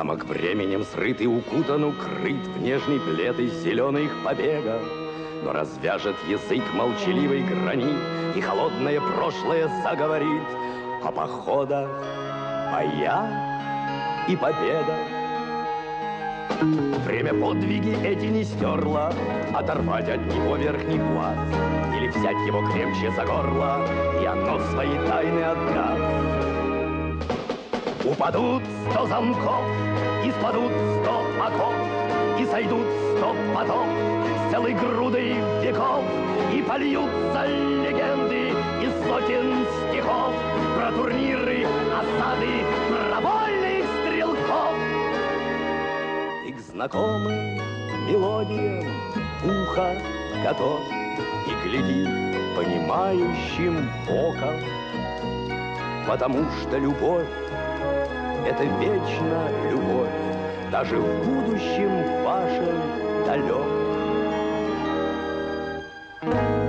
Замок временем срыт и укутан, укрыт в нежный плед из зеленых побегов. Но развяжет язык молчаливый гранит, и холодное прошлое заговорит о походах, боях и победах. Время подвиги эти не стерло, оторвать от него верхний пласт или взять его крепче за горло, и оно свои тайны отдаст. Упадут 100 замков, и спадут 100 оков, и сойдут 100 потов с целой грудой веков, и польются легенды из сотен стихов про турниры, осады, про вольных стрелков. И к знакомым мелодиям ухо готов, и глядит понимающим оком, потому что любовь — это вечно любовь, даже в будущем вашем далеком.